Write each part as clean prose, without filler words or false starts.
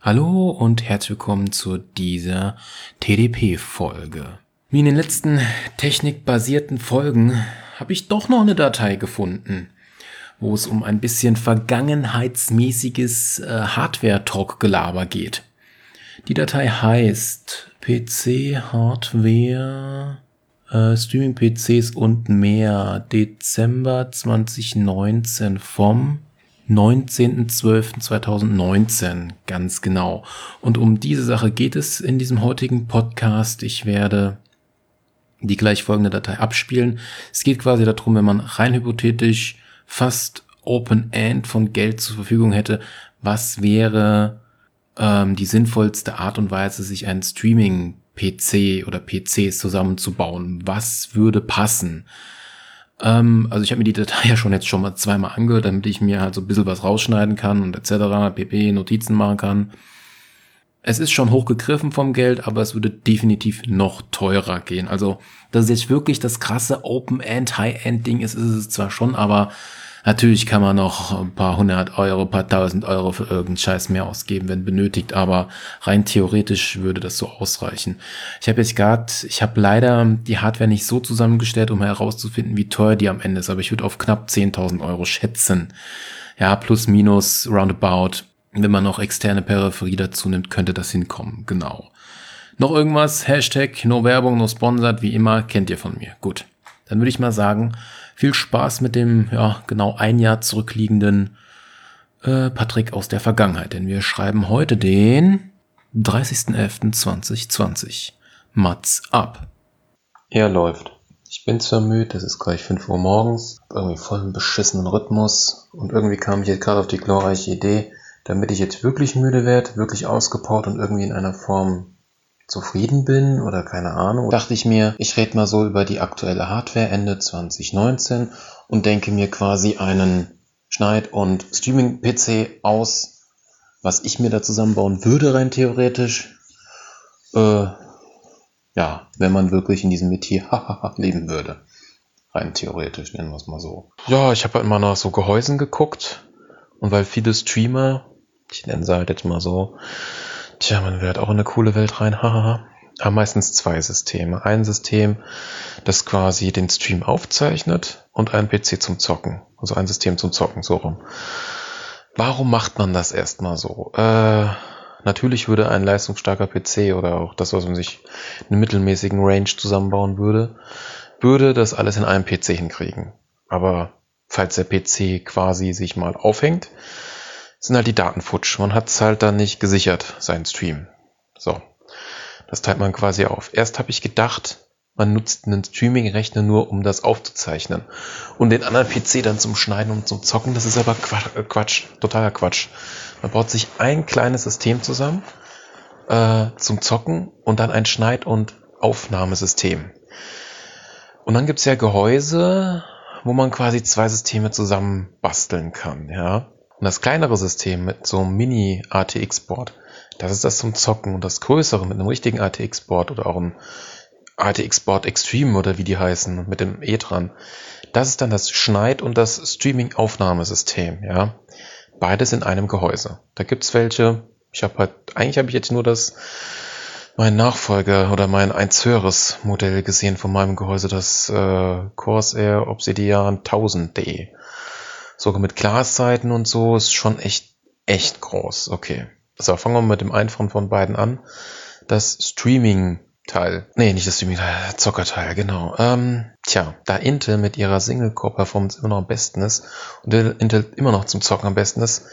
Hallo und herzlich willkommen zu dieser TDP-Folge. Wie in den letzten technikbasierten Folgen habe ich doch noch eine Datei gefunden, wo es um ein bisschen vergangenheitsmäßiges Hardware-Talk-Gelaber geht. Die Datei heißt PC Hardware Streaming-PCs und mehr Dezember 2019 vom 19.12.2019, ganz genau. Und um diese Sache geht es in diesem heutigen Podcast. Ich werde die gleich folgende Datei abspielen. Es geht quasi darum, wenn man rein hypothetisch fast Open-End von Geld zur Verfügung hätte, was wäre die sinnvollste Art und Weise, sich einen Streaming-PC oder PCs zusammenzubauen? Was würde passen? Also ich habe mir die Datei ja schon mal zweimal angehört, damit ich mir halt so ein bisschen was rausschneiden kann und etc. pp. Notizen machen kann. Es ist schon hochgegriffen vom Geld, aber es würde definitiv noch teurer gehen. Also, dass es jetzt wirklich das krasse Open-End, High-End-Ding ist es zwar schon, aber natürlich kann man noch ein paar 100 Euro, ein paar 1000 Euro für irgendeinen Scheiß mehr ausgeben, wenn benötigt, aber rein theoretisch würde das so ausreichen. Ich habe leider die Hardware nicht so zusammengestellt, um herauszufinden, wie teuer die am Ende ist, aber ich würde auf knapp 10.000 Euro schätzen. Ja, plus, minus, roundabout. Wenn man noch externe Peripherie dazu nimmt, könnte das hinkommen, genau. Noch irgendwas? Hashtag, no Werbung, no sponsored, wie immer, kennt ihr von mir. Gut, dann würde ich mal sagen, viel Spaß mit dem, genau ein Jahr zurückliegenden Patrick aus der Vergangenheit. Denn wir schreiben heute den 30.11.2020. Mats ab. Ja, läuft. Ich bin zwar müde, es ist gleich 5 Uhr morgens, irgendwie voll im beschissenen Rhythmus und irgendwie kam ich jetzt gerade auf die glorreiche Idee, damit ich jetzt wirklich müde werde, wirklich ausgepowert und irgendwie in einer Form zufrieden bin oder keine Ahnung, dachte ich mir, ich rede mal so über die aktuelle Hardware Ende 2019 und denke mir quasi einen Schneid- und Streaming-PC aus, was ich mir da zusammenbauen würde rein theoretisch. Wenn man wirklich in diesem Metier leben würde. Rein theoretisch, nennen wir es mal so. Ja, ich habe halt mal nach so Gehäusen geguckt und weil viele Streamer, ich nenne sie halt jetzt mal so, man will halt auch in eine coole Welt rein, haben meistens zwei Systeme. Ein System, das quasi den Stream aufzeichnet und ein PC zum Zocken. Also ein System zum Zocken, so rum. Warum macht man das erstmal so? Natürlich würde ein leistungsstarker PC oder auch das, was man sich in einem mittelmäßigen Range zusammenbauen würde das alles in einem PC hinkriegen. Aber falls der PC quasi sich mal aufhängt, sind halt die Daten futsch. Man hat es halt dann nicht gesichert, seinen Stream. So, das teilt man quasi auf. Erst habe ich gedacht, man nutzt einen Streaming-Rechner nur, um das aufzuzeichnen. Und den anderen PC dann zum Schneiden und zum Zocken. Das ist aber Quatsch, totaler Quatsch. Man baut sich ein kleines System zusammen zum Zocken und dann ein Schneid- und Aufnahmesystem. Und dann gibt's ja Gehäuse, wo man quasi zwei Systeme zusammen basteln kann, ja. Und das kleinere System mit so einem Mini-ATX-Board, das ist das zum Zocken. Und das größere mit einem richtigen ATX-Board oder auch einem ATX-Board Extreme oder wie die heißen, mit dem E dran, das ist dann das Schneid- und das Streaming-Aufnahmesystem, ja. Beides in einem Gehäuse. Da gibt's welche, eigentlich habe ich jetzt nur mein Nachfolger oder mein eins höheres Modell gesehen von meinem Gehäuse, das Corsair Obsidian 1000D. Sogar mit Glasseiten und so, ist schon echt groß. Okay. So, fangen wir mit dem einen von beiden an. Das Streaming-Teil. Nee, nicht das Streaming-Teil, das Zockerteil, genau. Da Intel mit ihrer Single-Core-Performance immer noch am besten ist und Intel immer noch zum Zocken am besten ist,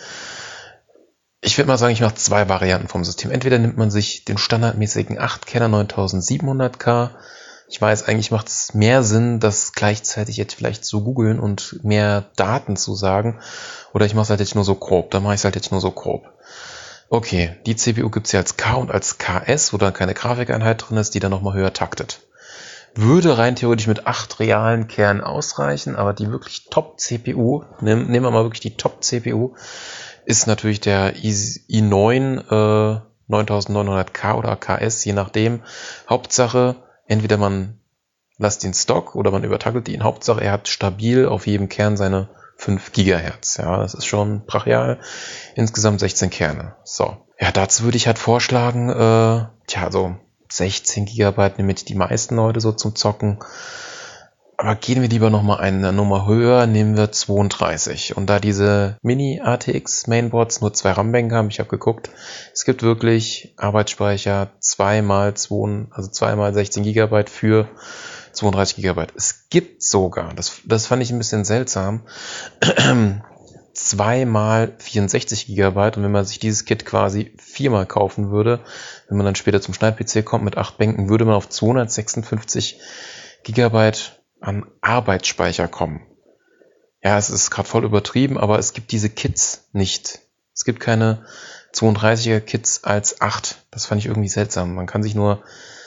ich würde mal sagen, ich mache zwei Varianten vom System. Entweder nimmt man sich den standardmäßigen 8-Kerner 9700K. Ich weiß, eigentlich macht es mehr Sinn, das gleichzeitig jetzt vielleicht zu googeln und mehr Daten zu sagen. Oder ich mache es halt jetzt nur so grob. Dann mache ich es halt jetzt nur so grob. Okay, die CPU gibt es ja als K und als KS, wo dann keine Grafikeinheit drin ist, die dann nochmal höher taktet. Würde rein theoretisch mit 8 realen Kernen ausreichen, aber die wirklich Top-CPU, nehmen wir mal wirklich die Top-CPU, ist natürlich der i9 9900K oder KS, je nachdem. Hauptsache, entweder man lasst ihn Stock oder man übertackelt ihn. Hauptsache, er hat stabil auf jedem Kern seine 5 Gigahertz. Ja, das ist schon brachial. Insgesamt 16 Kerne. So. Ja, dazu würde ich halt vorschlagen, so 16 GB nehmen jetzt die meisten Leute so zum Zocken. Aber gehen wir lieber nochmal eine Nummer höher, nehmen wir 32. Und da diese Mini-ATX Mainboards nur 2 RAM-Bänke haben, ich habe geguckt, es gibt wirklich Arbeitsspeicher 2x 16 GB für 32 GB. Es gibt sogar, das fand ich ein bisschen seltsam, 2x64 GB. Und wenn man sich dieses Kit quasi 4-mal kaufen würde, wenn man dann später zum Schneid-PC kommt mit 8 Bänken, würde man auf 256 GB an Arbeitsspeicher kommen. Ja, es ist gerade voll übertrieben, aber es gibt diese Kits nicht. Es gibt keine 32er Kits als 8. Das fand ich irgendwie seltsam. Man kann sich nur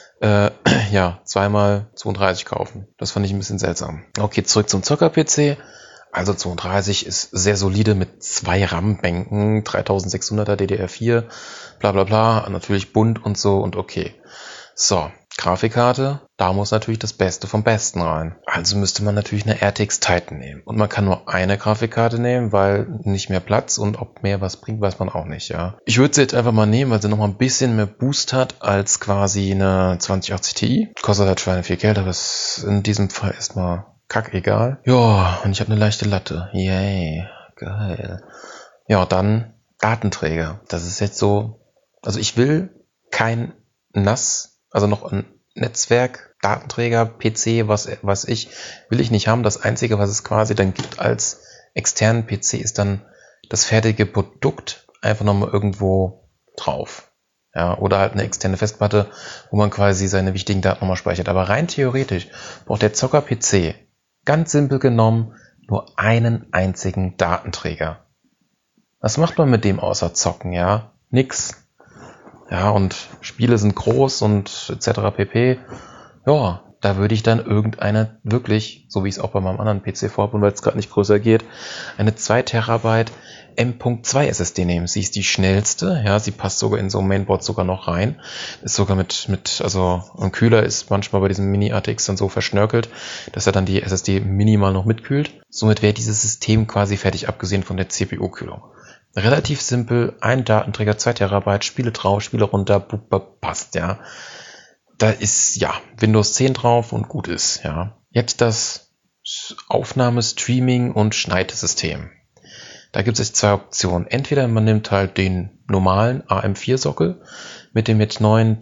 2x32 kaufen. Das fand ich ein bisschen seltsam. Okay, zurück zum Zocker-PC. Also 32 ist sehr solide mit 2 RAM-Bänken, 3600er DDR4, bla bla bla, natürlich bunt und so und okay. So, Grafikkarte, da muss natürlich das Beste vom Besten rein. Also müsste man natürlich eine RTX Titan nehmen. Und man kann nur eine Grafikkarte nehmen, weil nicht mehr Platz und ob mehr was bringt, weiß man auch nicht, ja. Ich würde sie jetzt einfach mal nehmen, weil sie nochmal ein bisschen mehr Boost hat als quasi eine 2080 Ti. Kostet halt schon viel Geld, aber ist in diesem Fall erstmal kackegal. Ja, und ich habe eine leichte Latte. Yay, geil. Ja, dann Datenträger. Das ist jetzt so, also ich will kein NAS, also noch ein Netzwerk, Datenträger, PC, was will ich nicht haben. Das Einzige, was es quasi dann gibt als externen PC, ist dann das fertige Produkt einfach nochmal irgendwo drauf. Ja, oder halt eine externe Festplatte, wo man quasi seine wichtigen Daten nochmal speichert. Aber rein theoretisch braucht der Zocker-PC ganz simpel genommen nur einen einzigen Datenträger. Was macht man mit dem außer zocken, ja? Nix. Ja, und Spiele sind groß und etc. pp. Ja, da würde ich dann irgendeine wirklich, so wie ich es auch bei meinem anderen PC vorhabe und weil es gerade nicht größer geht, eine 2 Terabyte M.2 SSD nehmen. Sie ist die schnellste, ja, sie passt sogar in so ein Mainboard sogar noch rein. Ist sogar also ein Kühler ist manchmal bei diesem Mini-ATX dann so verschnörkelt, dass er dann die SSD minimal noch mitkühlt. Somit wäre dieses System quasi fertig, abgesehen von der CPU-Kühlung. Relativ simpel, ein Datenträger, 2 Terabyte, Spiele drauf, Spiele runter, passt, ja. Da ist, ja, Windows 10 drauf und gut ist, ja. Jetzt das Aufnahme-, Streaming- und Schneidesystem. Da gibt es 2 Optionen. Entweder man nimmt halt den normalen AM4-Sockel mit dem jetzt neuen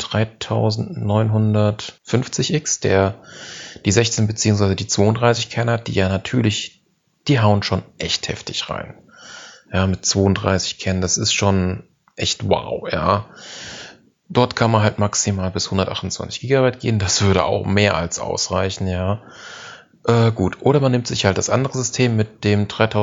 3950X, der die 16 bzw. die 32 Kerne hat, die ja natürlich, die hauen schon echt heftig rein. Ja, mit 32 Kernen, das ist schon echt wow, ja. Dort kann man halt maximal bis 128 GB gehen, das würde auch mehr als ausreichen, ja. Gut, oder man nimmt sich halt das andere System mit dem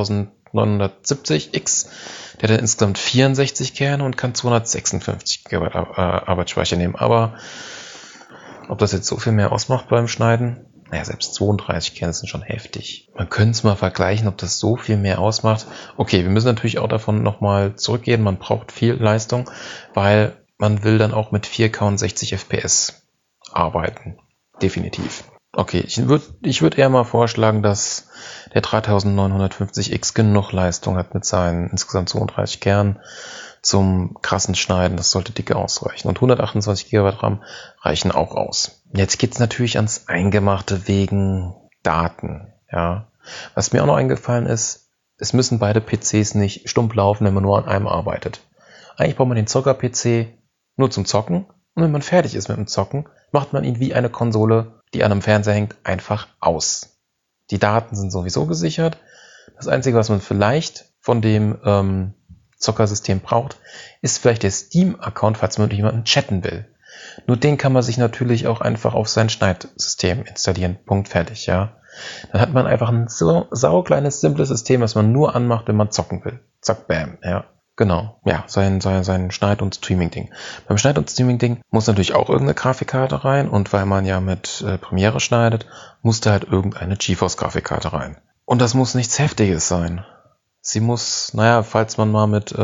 3970X, der dann insgesamt 64 Kerne und kann 256 GB Arbeitsspeicher nehmen. Aber ob das jetzt so viel mehr ausmacht beim Schneiden? Naja, selbst 32 Kerne sind schon heftig. Man könnte es mal vergleichen, ob das so viel mehr ausmacht. Okay, wir müssen natürlich auch davon nochmal zurückgehen. Man braucht viel Leistung, weil man will dann auch mit 4K und 60 FPS arbeiten. Definitiv. Okay, ich würd eher mal vorschlagen, dass der 3950X genug Leistung hat mit seinen insgesamt 32 Kernen zum krassen Schneiden. Das sollte dicke ausreichen. Und 128 GB RAM reichen auch aus. Jetzt geht's natürlich ans Eingemachte wegen Daten. Ja, was mir auch noch eingefallen ist, es müssen beide PCs nicht stumpf laufen, wenn man nur an einem arbeitet. Eigentlich braucht man den Zocker-PC nur zum Zocken. Und wenn man fertig ist mit dem Zocken, macht man ihn wie eine Konsole, die an einem Fernseher hängt, einfach aus. Die Daten sind sowieso gesichert. Das Einzige, was man vielleicht von dem Zockersystem braucht, ist vielleicht der Steam-Account, falls man mit jemandem chatten will. Nur den kann man sich natürlich auch einfach auf sein Schneidsystem installieren. Punkt, fertig, ja. Dann hat man einfach ein so saukleines, simples System, was man nur anmacht, wenn man zocken will. Zack, bam, ja. Genau, ja, sein Schneid- und Streaming-Ding. Beim Schneid- und Streaming-Ding muss natürlich auch irgendeine Grafikkarte rein und weil man ja mit Premiere schneidet, muss da halt irgendeine GeForce-Grafikkarte rein. Und das muss nichts Heftiges sein. Sie muss, falls man mal mit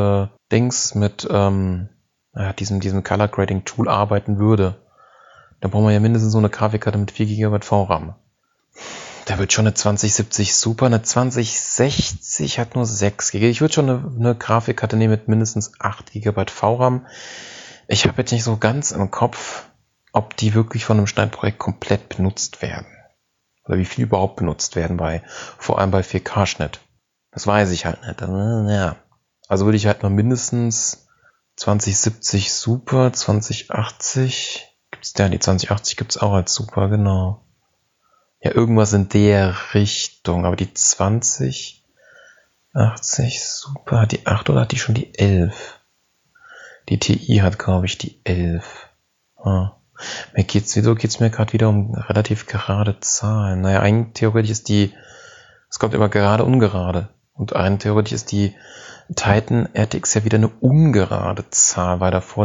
diesem Color Grading Tool arbeiten würde, dann braucht man ja mindestens so eine Grafikkarte mit 4 GB VRAM. Da wird schon eine 2070 Super, eine 2060 hat nur 6 GB. Ich würde schon eine Grafikkarte nehmen mit mindestens 8 GB VRAM. Ich habe jetzt nicht so ganz im Kopf, ob die wirklich von einem Schneidprojekt komplett benutzt werden. Oder wie viel überhaupt benutzt werden, vor allem bei 4K-Schnitt. Das weiß ich halt nicht. Ja. Also würde ich halt mal mindestens 2070 Super, 2080. Gibt's die 2080 gibt's auch als Super, genau. Ja, irgendwas in der Richtung. Aber die 2080 Super, hat die 8 oder hat die schon die 11? Die TI hat, glaube ich, die 11. Wieso geht's mir gerade wieder um relativ gerade Zahlen? Naja, eigentlich theoretisch ist es kommt immer gerade, ungerade. Und rein theoretisch ist die Titan RTX ja wieder eine ungerade Zahl, weil davor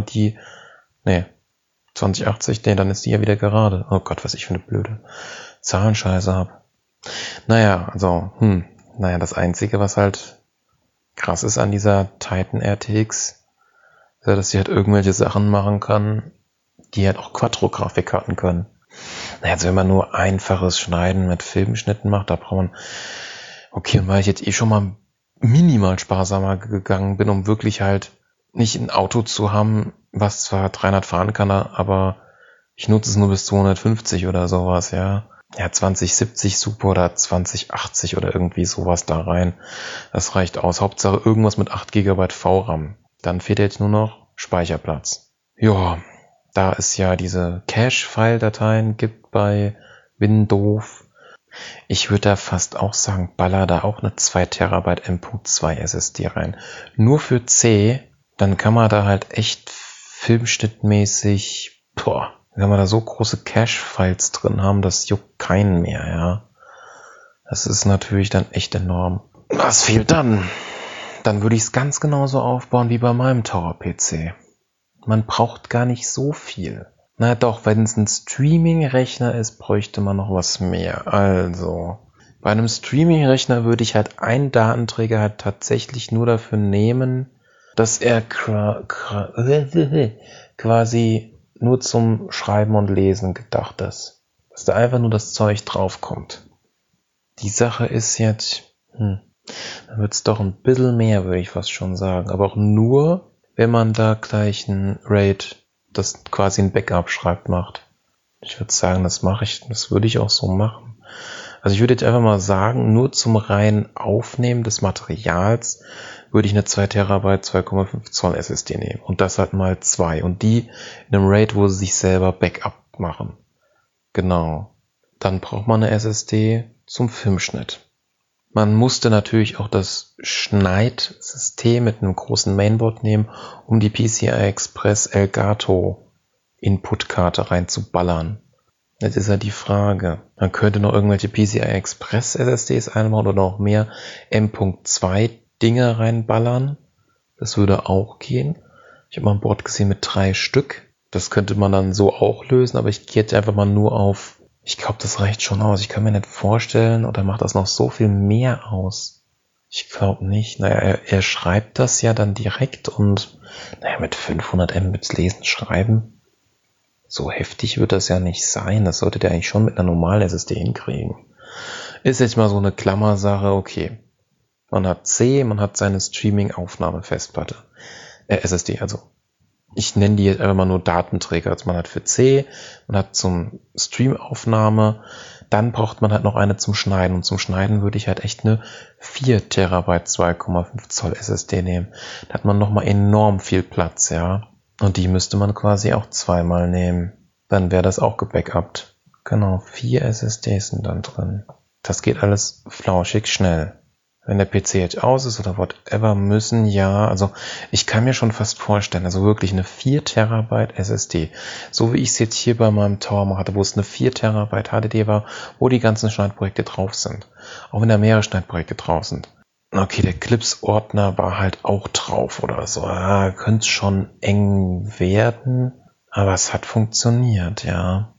2080, dann ist die ja wieder gerade. Oh Gott, was ich für eine blöde Zahlenscheiße habe. Naja, also, das Einzige, was halt krass ist an dieser Titan RTX, ist ja, dass sie halt irgendwelche Sachen machen kann, die halt auch Quattro-Grafikkarten können. Naja, also wenn man nur einfaches Schneiden mit Filmschnitten macht, da braucht man, okay, und weil ich jetzt schon mal minimal sparsamer gegangen bin, um wirklich halt nicht ein Auto zu haben, was zwar 300 fahren kann, aber ich nutze es nur bis 250 oder sowas, ja. Ja, 2070 Super oder 2080 oder irgendwie sowas da rein. Das reicht aus. Hauptsache irgendwas mit 8 GB VRAM. Dann fehlt jetzt nur noch Speicherplatz. Ja, da es ja diese Cache-File-Dateien gibt bei Windows, ich würde da fast auch sagen, baller da auch eine 2 Terabyte M.2 SSD rein. Nur für C, dann kann man da halt echt filmschnittmäßig, wenn wir da so große Cache-Files drin haben, das juckt keinen mehr, ja. Das ist natürlich dann echt enorm. Was fehlt dann? Dann würde ich es ganz genauso aufbauen wie bei meinem Tower-PC. Man braucht gar nicht so viel. Na doch, wenn es ein Streaming-Rechner ist, bräuchte man noch was mehr. Also, bei einem Streaming-Rechner würde ich halt einen Datenträger halt tatsächlich nur dafür nehmen, dass er quasi nur zum Schreiben und Lesen gedacht ist. Dass da einfach nur das Zeug draufkommt. Die Sache ist jetzt, dann wird es doch ein bisschen mehr, würde ich fast schon sagen. Aber auch nur, wenn man da gleich ein RAID, das quasi ein Backup schreibt, macht. Ich würde sagen, das würde ich auch so machen. Also ich würde jetzt einfach mal sagen, nur zum reinen Aufnehmen des Materials würde ich eine 2 Terabyte 2,5 Zoll SSD nehmen. Und das halt mal 2. Und die in einem RAID, wo sie sich selber Backup machen. Genau. Dann braucht man eine SSD zum Filmschnitt. Man musste natürlich auch das Schneidsystem mit einem großen Mainboard nehmen, um die PCI Express Elgato Inputkarte reinzuballern. Jetzt ist ja die Frage, man könnte noch irgendwelche PCI Express SSDs einbauen oder noch mehr M.2 Dinge reinballern. Das würde auch gehen. Ich habe mal ein Board gesehen mit 3 Stück. Das könnte man dann so auch lösen, aber ich gehe jetzt einfach mal nur auf, ich glaube, das reicht schon aus. Ich kann mir nicht vorstellen, oder macht das noch so viel mehr aus? Ich glaube nicht. Naja, er schreibt das ja dann direkt und mit 500 Mbits lesen, schreiben. So heftig wird das ja nicht sein. Das sollte der eigentlich schon mit einer normalen SSD hinkriegen. Ist jetzt mal so eine Klammersache, okay. Man hat C, man hat seine Streaming-Aufnahme-Festplatte. SSD, also. Ich nenne die jetzt einfach mal nur Datenträger. Also man hat für C, man hat zum Stream-Aufnahme, dann braucht man halt noch eine zum Schneiden. Und zum Schneiden würde ich halt echt eine 4 Terabyte 2,5 Zoll SSD nehmen. Da hat man nochmal enorm viel Platz, ja. Und die müsste man quasi auch zweimal nehmen. Dann wäre das auch gebackupt. Genau, 4 SSDs sind dann drin. Das geht alles flauschig schnell. Wenn der PC jetzt aus ist oder whatever, also ich kann mir schon fast vorstellen, also wirklich eine 4 Terabyte SSD, so wie ich es jetzt hier bei meinem Tower hatte, wo es eine 4 Terabyte HDD war, wo die ganzen Schneidprojekte drauf sind. Auch wenn da mehrere Schneidprojekte drauf sind. Okay, der Clips-Ordner war halt auch drauf oder so. Ja, könnte schon eng werden, aber es hat funktioniert, ja.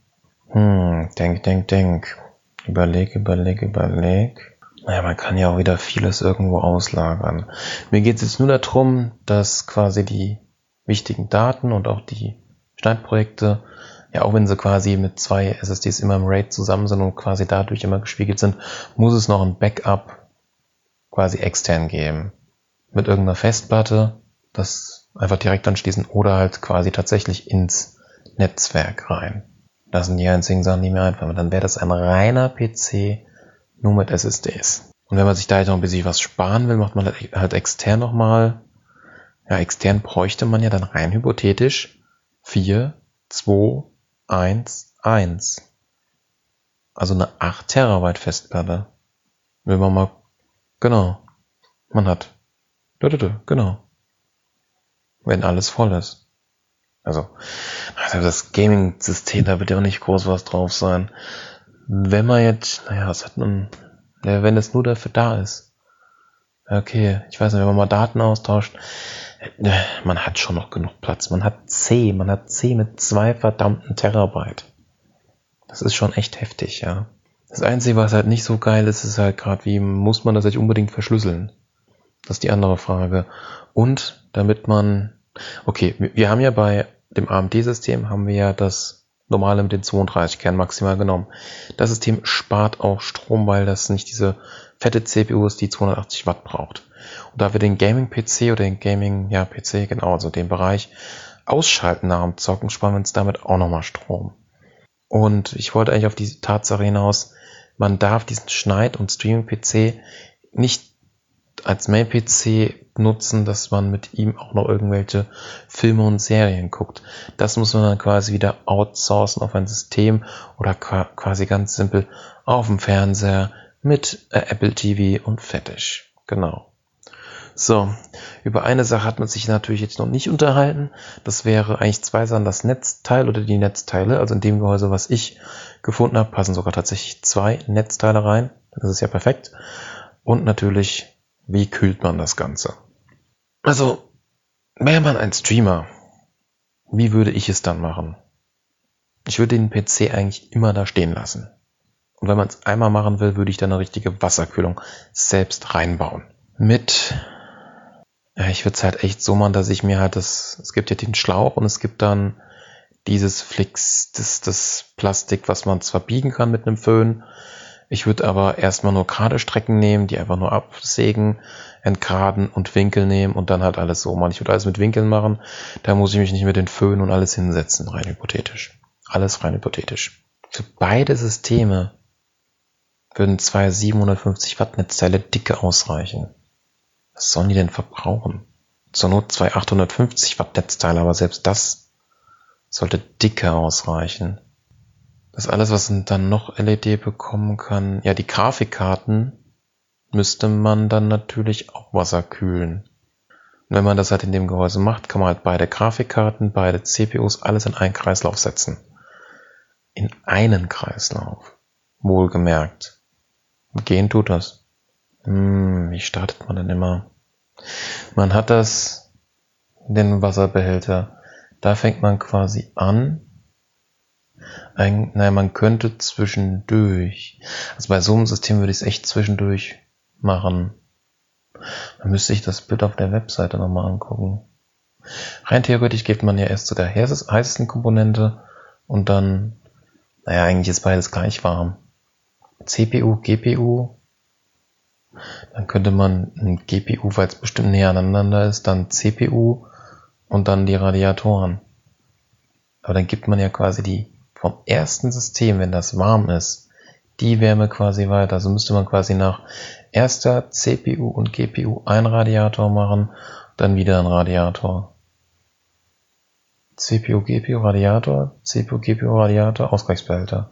Denk. Überleg. Naja, man kann ja auch wieder vieles irgendwo auslagern. Mir geht es jetzt nur darum, dass quasi die wichtigen Daten und auch die Schneidprojekte Ja, auch wenn sie quasi mit 2 SSDs immer im RAID zusammen sind und quasi dadurch immer gespiegelt sind, muss es noch ein Backup quasi extern geben. Mit irgendeiner Festplatte, das einfach direkt anschließen oder halt quasi tatsächlich ins Netzwerk rein. Das sind die einzigen Sachen, die mir einfallen. Dann wäre das ein reiner PC nur mit SSDs. Und wenn man sich da jetzt noch ein bisschen was sparen will, macht man halt extern nochmal. Ja, extern bräuchte man ja dann rein hypothetisch 4, 2, 1, 1. Also eine 8 Terabyte Festplatte. Wenn man mal, genau, man hat, genau, wenn alles voll ist. Also das Gaming-System, da wird ja auch nicht groß was drauf sein. Wenn man jetzt, was hat man, wenn es nur dafür da ist. Okay, ich weiß nicht, wenn man mal Daten austauscht, man hat schon noch genug Platz. Man hat C mit 2 verdammten Terabyte. Das ist schon echt heftig, ja. Das Einzige, was halt nicht so geil ist, ist halt gerade, wie muss man das jetzt unbedingt verschlüsseln? Das ist die andere Frage. Und damit man, okay, wir haben ja bei dem AMD-System haben wir ja das normale mit den 32 Kernen maximal genommen. Das System spart auch Strom, weil das nicht diese fette CPU ist, die 280 Watt braucht. Und da wir den Gaming-PC oder den Gaming-PC, genau, also den Bereich ausschalten nach dem Zocken, sparen wir uns damit auch nochmal Strom. Und ich wollte eigentlich auf diese Tatsache hinaus, man darf diesen Schneid- und Streaming-PC nicht als Main-PC nutzen, dass man mit ihm auch noch irgendwelche Filme und Serien guckt. Das muss man dann quasi wieder outsourcen auf ein System oder quasi ganz simpel auf dem Fernseher mit Apple TV und fertig. Genau. So, über eine Sache hat man sich natürlich jetzt noch nicht unterhalten. Das wäre eigentlich 2 Sachen, das Netzteil oder die Netzteile. Also in dem Gehäuse, was ich gefunden habe, passen sogar tatsächlich 2 Netzteile rein. Das ist ja perfekt. Und natürlich, wie kühlt man das Ganze? Also, wäre man ein Streamer, wie würde ich es dann machen? Ich würde den PC eigentlich immer da stehen lassen. Und wenn man es einmal machen will, würde ich dann eine richtige Wasserkühlung selbst reinbauen. Ich würde es halt echt so machen, dass ich mir halt es gibt ja den Schlauch und es gibt dann dieses Flix, das Plastik, was man zwar biegen kann mit einem Föhn. Ich würde aber erstmal nur gerade Strecken nehmen, die einfach nur absägen, entgraden und Winkel nehmen und dann halt alles so machen. Ich würde alles mit Winkeln machen, da muss ich mich nicht mit den Föhn und alles hinsetzen, rein hypothetisch. Alles rein hypothetisch. Für beide Systeme würden 2 750 Watt Netzteile dicke ausreichen. Was sollen die denn verbrauchen? Zur Not 2 850 Watt Netzteile, aber selbst das sollte dicke ausreichen. Das alles, was dann noch LED bekommen kann, ja, die Grafikkarten müsste man dann natürlich auch wasserkühlen. Und wenn man das halt in dem Gehäuse macht, kann man halt beide Grafikkarten, beide CPUs, alles in einen Kreislauf setzen. In einen Kreislauf. Wohlgemerkt. Gehen tut das. Wie startet man denn immer? Man hat den Wasserbehälter. Da fängt man quasi an. Man könnte zwischendurch. Also bei so einem System würde ich es echt zwischendurch machen. Dann müsste ich das Bild auf der Webseite nochmal angucken. Rein theoretisch geht man ja erst zu der heißesten Komponente und dann, eigentlich ist beides gleich warm. CPU, GPU. Dann könnte man ein GPU, weil es bestimmt näher aneinander ist, dann CPU und dann die Radiatoren. Aber dann gibt man ja quasi die vom ersten System, wenn das warm ist, die Wärme quasi weiter. Also müsste man quasi nach erster CPU und GPU ein Radiator machen, dann wieder ein Radiator. CPU, GPU, Radiator, CPU, GPU, Radiator, Ausgleichsbehälter.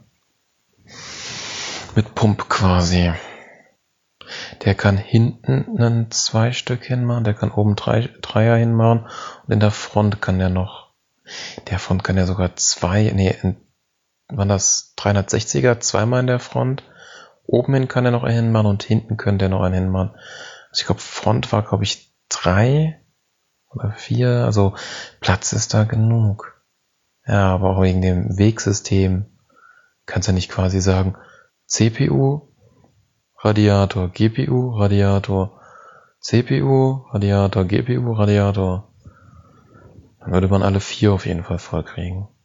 Mit Pump quasi. Der kann hinten einen 2 Stück hinmachen, der kann oben 3er hinmachen und in der Front kann der Front kann ja sogar 2, waren das 360er, zweimal in der Front. Oben hin kann er noch einen hinmachen und hinten könnte er noch einen hinmachen. Also ich glaube, Front war, 3 oder 4, also Platz ist da genug. Ja, aber auch wegen dem Wegsystem kannst du ja nicht quasi sagen, CPU, Radiator, GPU, Radiator, CPU, Radiator, GPU, Radiator. Dann würde man alle 4 auf jeden Fall voll kriegen.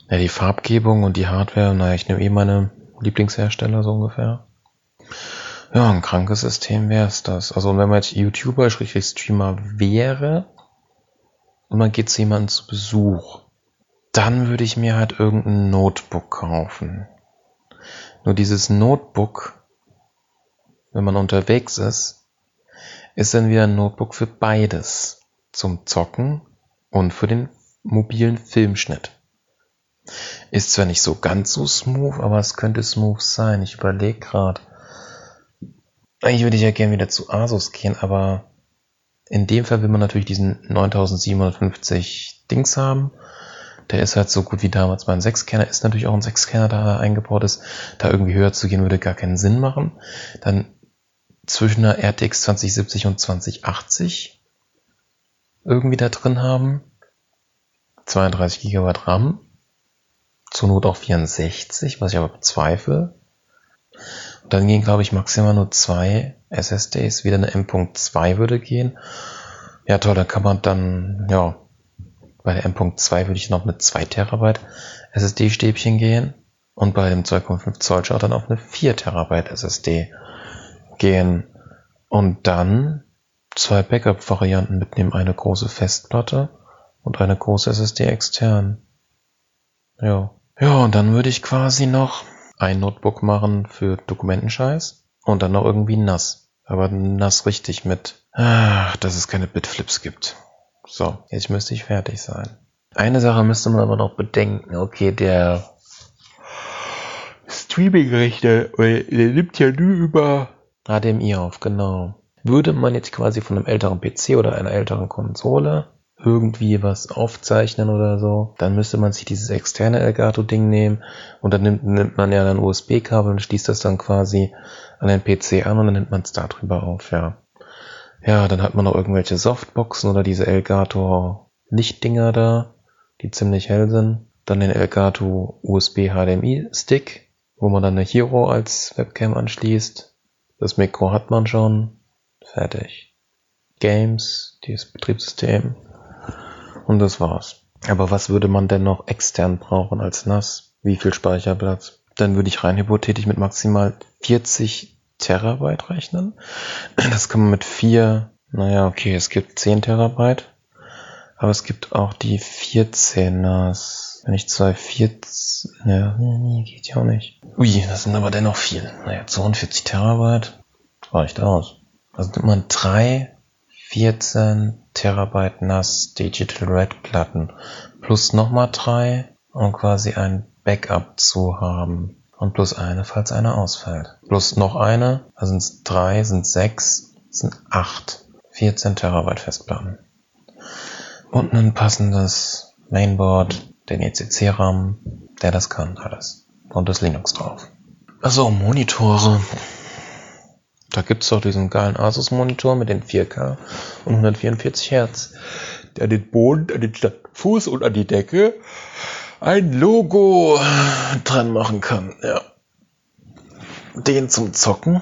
Ja, die Farbgebung und die Hardware, naja, ich nehme eh meine Lieblingshersteller so ungefähr. Ja, ein krankes System wäre es das. Also wenn man jetzt YouTuber, Streamer wäre und man geht zu jemandem zu Besuch, dann würde ich mir halt irgendein Notebook kaufen. Nur dieses Notebook, wenn man unterwegs ist dann wieder ein Notebook für beides. Zum Zocken und für den mobilen Filmschnitt. Ist zwar nicht so ganz so smooth, aber es könnte smooth sein. Ich überlege gerade. Eigentlich würde ich ja gerne wieder zu Asus gehen, aber in dem Fall will man natürlich diesen 9750 Dings haben. Der ist halt so gut wie damals mein 6-Kerner. Ist natürlich auch ein 6-Kerner, da eingebaut ist. Da irgendwie höher zu gehen, würde gar keinen Sinn machen. Dann zwischen einer RTX 2070 und 2080 irgendwie da drin haben. 32 GB RAM. Zur Not auch 64, was ich aber bezweifle. Und dann gehen, glaube ich, maximal nur 2 SSDs. Wieder eine M.2 würde gehen. Ja toll, dann kann man dann, ja, bei der M.2 würde ich noch mit 2 Terabyte SSD-Stäbchen gehen. Und bei dem 2,5 Zoll Chart dann auf eine 4 Terabyte SSD gehen. Und dann 2 Backup-Varianten mitnehmen. Eine große Festplatte und eine große SSD extern. Ja. Ja, und dann würde ich quasi noch ein Notebook machen für Dokumentenscheiß und dann noch irgendwie NAS. Aber NAS richtig mit, dass es keine Bitflips gibt. So, jetzt müsste ich fertig sein. Eine Sache müsste man aber noch bedenken. Okay, der Streaming-Rechner, der nimmt ja nur über HDMI auf, genau. Würde man jetzt quasi von einem älteren PC oder einer älteren Konsole irgendwie was aufzeichnen oder so, dann müsste man sich dieses externe Elgato-Ding nehmen und dann nimmt man ja ein USB-Kabel und schließt das dann quasi an den PC an und dann nimmt man es da drüber auf, ja. Ja, dann hat man noch irgendwelche Softboxen oder diese Elgato-Lichtdinger da, die ziemlich hell sind. Dann den Elgato USB-HDMI-Stick, wo man dann eine Hero als Webcam anschließt. Das Mikro hat man schon. Fertig. Games, dieses Betriebssystem. Und das war's. Aber was würde man denn noch extern brauchen als NAS? Wie viel Speicherplatz? Dann würde ich rein hypothetisch mit maximal 40 Terabyte rechnen. Das kann man mit 4, naja, okay, es gibt 10 Terabyte. Aber es gibt auch die 14ers. Wenn ich 14, ja, nee, geht ja auch nicht. Ui, das sind aber dennoch viel. Naja, 42 Terabyte reicht aus. Also nimmt man 3 14 Terabyte NAS Digital Red Platten plus nochmal 3, um quasi ein Backup zu haben. Und plus eine, falls eine ausfällt. Plus noch eine, also sind es 3, sind 6, sind 8. 14 Terabyte Festplatten. Und ein passendes Mainboard, den ECC-RAM, der das kann, alles. Und das Linux drauf. Achso, Monitore. Da gibt's doch diesen geilen Asus-Monitor mit den 4K und 144 Hertz, der an den Boden, an den Fuß und an die Decke ein Logo dran machen kann. Ja. Den zum Zocken.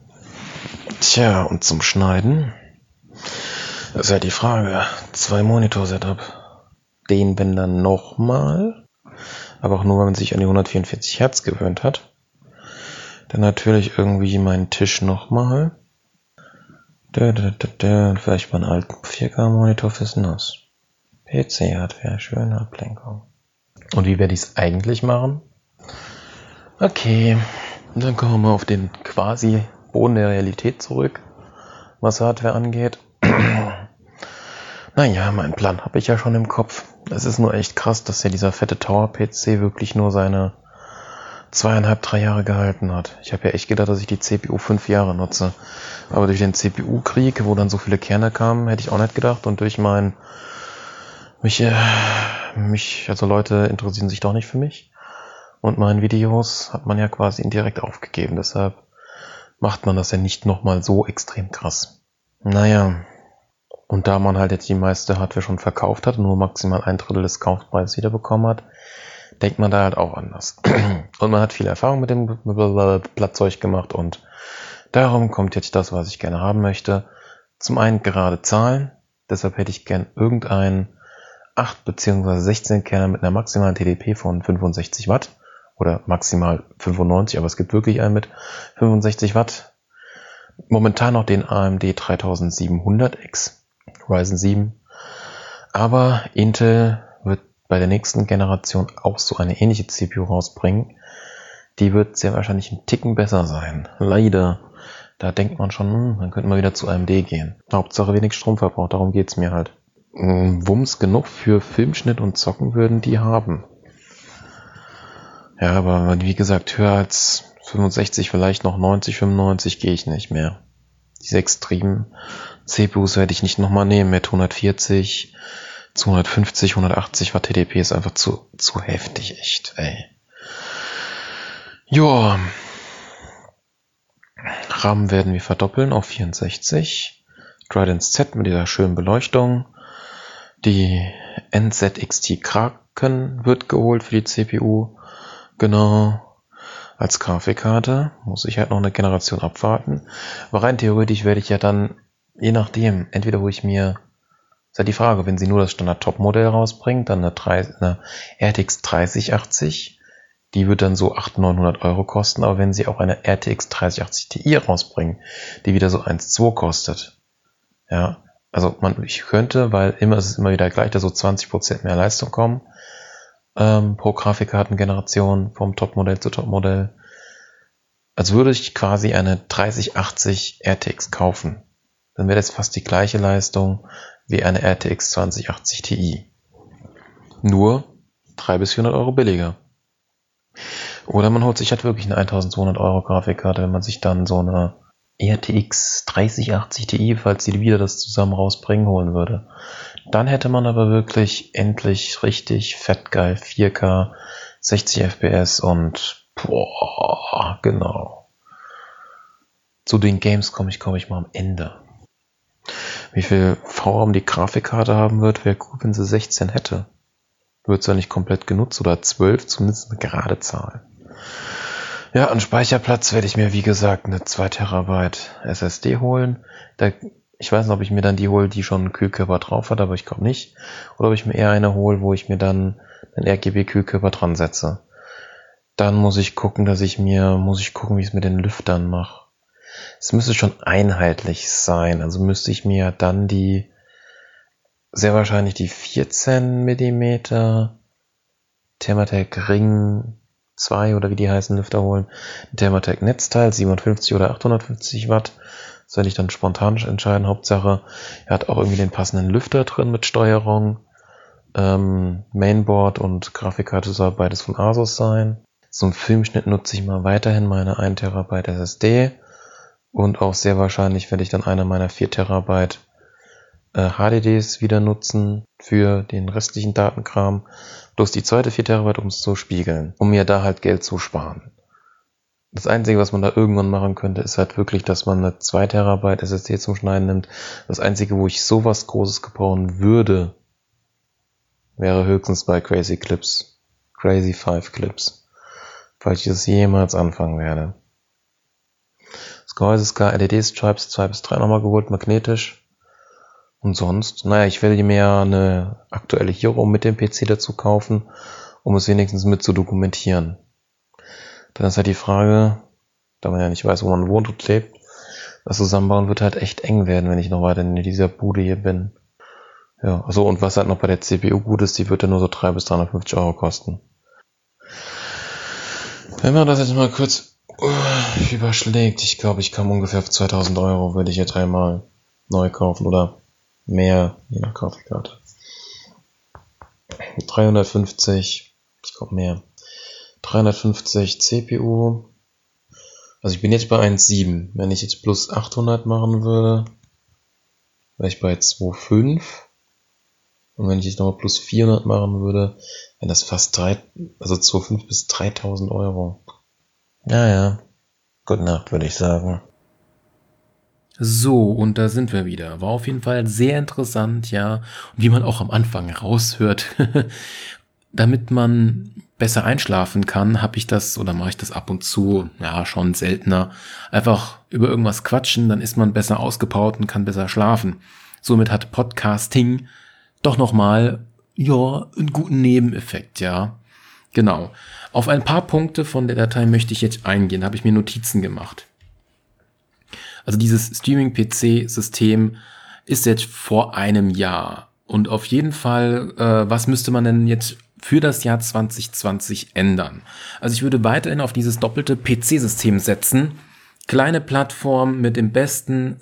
Tja, und zum Schneiden. Das ist ja die Frage. 2 Monitor-Setup. Den wenn dann nochmal. Aber auch nur, wenn man sich an die 144 Hertz gewöhnt hat. Dann natürlich irgendwie meinen Tisch nochmal. Vielleicht mal einen alten 4K-Monitor fürs NAS. PC-Hardware, schöne Ablenkung. Und wie werde ich es eigentlich machen? Okay, und dann kommen wir mal auf den quasi Boden der Realität zurück, was Hardware angeht. Naja, meinen Plan habe ich ja schon im Kopf. Es ist nur echt krass, dass ja dieser fette Tower-PC wirklich nur seine 2,5, 3 Jahre gehalten hat. Ich habe ja echt gedacht, dass ich die CPU 5 Jahre nutze. Aber durch den CPU-Krieg, wo dann so viele Kerne kamen, hätte ich auch nicht gedacht. Und durch also Leute interessieren sich doch nicht für mich. Und meine Videos hat man ja quasi indirekt aufgegeben. Deshalb macht man das ja nicht nochmal so extrem krass. Naja, und da man halt jetzt die meiste Hardware schon verkauft hat und nur maximal 1/3 des Kaufpreises wiederbekommen hat, denkt man da halt auch anders. Und man hat viel Erfahrung mit dem Blattzeug gemacht und darum kommt jetzt das, was ich gerne haben möchte. Zum einen gerade Zahlen, deshalb hätte ich gern irgendein 8 bzw. 16 Kerne mit einer maximalen TDP von 65 Watt oder maximal 95, aber es gibt wirklich einen mit 65 Watt. Momentan noch den AMD 3700X, Ryzen 7. Aber Intel wird bei der nächsten Generation auch so eine ähnliche CPU rausbringen. Die wird sehr wahrscheinlich einen Ticken besser sein. Leider. Da denkt man schon, dann könnte man wieder zu AMD gehen. Hauptsache wenig Stromverbrauch, darum geht's mir halt. Wumms genug für Filmschnitt und Zocken würden die haben. Ja, aber wie gesagt, höher als 65, vielleicht noch 90, 95 gehe ich nicht mehr. Diese extremen CPUs werde ich nicht nochmal nehmen mit 140, 250, 180 Watt TDP ist einfach zu heftig, echt, ey. Joa. RAM werden wir verdoppeln auf 64. Trident Z mit dieser schönen Beleuchtung. Die NZXT Kraken wird geholt für die CPU. Genau. Als Grafikkarte muss ich halt noch eine Generation abwarten. Aber rein theoretisch werde ich ja dann, je nachdem, entweder wo ich mir, ist ja die Frage, wenn sie nur das Standard-Top-Modell rausbringt, dann eine RTX 3080, die wird dann so 800-900 Euro kosten, aber wenn sie auch eine RTX 3080 Ti rausbringen, die wieder so 1,2 kostet, ja, also ich könnte, weil es ist immer wieder gleich, da so 20% mehr Leistung kommen, pro Grafikkartengeneration vom Topmodell zu Topmodell, als würde ich quasi eine 3080 RTX kaufen. Dann wäre das fast die gleiche Leistung wie eine RTX 2080 Ti. Nur 300 bis 400 Euro billiger. Oder man holt sich halt wirklich eine 1200 Euro Grafikkarte, wenn man sich dann so eine RTX 3080 Ti, falls sie wieder das zusammen rausbringen, holen würde. Dann hätte man aber wirklich endlich richtig fettgeil 4K, 60 FPS und genau. Zu den Games komme ich mal am Ende. Wie viel VRAM die Grafikkarte haben wird, wäre gut, wenn sie 16 hätte. Wird zwar nicht komplett genutzt, oder 12, zumindest eine gerade Zahl. Ja, an Speicherplatz werde ich mir, wie gesagt, eine 2 Terabyte SSD holen. Ich weiß nicht, ob ich mir dann die hole, die schon einen Kühlkörper drauf hat, aber ich glaube nicht. Oder ob ich mir eher eine hole, wo ich mir dann einen RGB-Kühlkörper dran setze. Dann muss ich gucken, wie ich es mit den Lüftern mache. Es müsste schon einheitlich sein, also müsste ich mir dann sehr wahrscheinlich die 14 mm Thermaltake Ring 2 oder wie die heißen Lüfter holen. Ein Thermaltake Netzteil, 57 oder 850 Watt. Das werde ich dann spontan entscheiden. Hauptsache, er hat auch irgendwie den passenden Lüfter drin mit Steuerung. Mainboard und Grafikkarte soll beides von Asus sein. Zum Filmschnitt nutze ich mal weiterhin meine 1 Terabyte SSD. Und auch sehr wahrscheinlich werde ich dann eine meiner 4 Terabyte HDDs wieder nutzen für den restlichen Datenkram. Bloß die zweite 4 Terabyte, um es zu spiegeln, um mir da halt Geld zu sparen. Das Einzige, was man da irgendwann machen könnte, ist halt wirklich, dass man eine 2 Terabyte SSD zum Schneiden nimmt. Das Einzige, wo ich sowas Großes gebrauchen würde, wäre höchstens bei Crazy 5 Clips. Falls ich das jemals anfangen werde. Das Gehäuse ist gar LED-Stripes 2 bis 3 nochmal geholt, magnetisch. Und sonst, ich will mir eine aktuelle Hero mit dem PC dazu kaufen, um es wenigstens mit zu dokumentieren. Dann ist halt die Frage, da man ja nicht weiß, wo man wohnt und lebt, das Zusammenbauen wird halt echt eng werden, wenn ich noch weiter in dieser Bude hier bin. Ja, also und was halt noch bei der CPU gut ist, die wird ja nur so 300 bis 350 Euro kosten. Wenn man das jetzt mal kurz überschlägt, ich glaube, ich kann ungefähr für 2000 Euro würde ich jetzt einmal neu kaufen oder mehr, je nach Grafikkarte. 350, ich glaube mehr. 350 CPU. Also ich bin jetzt bei 1,7. Wenn ich jetzt plus 800 machen würde, wäre ich bei 2,5. Und wenn ich jetzt nochmal plus 400 machen würde, wären das fast 2,5 bis 3000 Euro. Ja. Gute Nacht, würde ich sagen. So, und da sind wir wieder. War auf jeden Fall sehr interessant, ja. Und wie man auch am Anfang raushört, damit man besser einschlafen kann, mache ich das ab und zu, ja, schon seltener. Einfach über irgendwas quatschen, dann ist man besser ausgepowert und kann besser schlafen. Somit hat Podcasting doch nochmal ja, einen guten Nebeneffekt, ja. Genau. Auf ein paar Punkte von der Datei möchte ich jetzt eingehen, da habe ich mir Notizen gemacht. Also dieses Streaming-PC-System ist jetzt vor einem Jahr. Und auf jeden Fall, was müsste man denn jetzt für das Jahr 2020 ändern? Also ich würde weiterhin auf dieses doppelte PC-System setzen. Kleine Plattform mit dem besten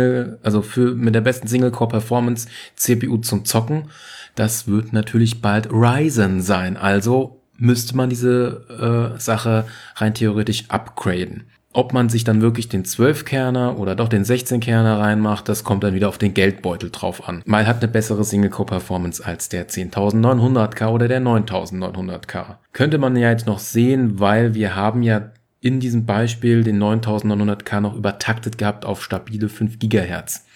mit der besten Single-Core-Performance CPU zum Zocken. Das wird natürlich bald Ryzen sein. Also müsste man diese Sache rein theoretisch upgraden. Ob man sich dann wirklich den 12-Kerner oder doch den 16-Kerner reinmacht, das kommt dann wieder auf den Geldbeutel drauf an. Mal hat eine bessere Single-Core-Performance als der 10.900K oder der 9.900K. Könnte man ja jetzt noch sehen, weil wir haben ja in diesem Beispiel den 9.900K noch übertaktet gehabt auf stabile 5 GHz.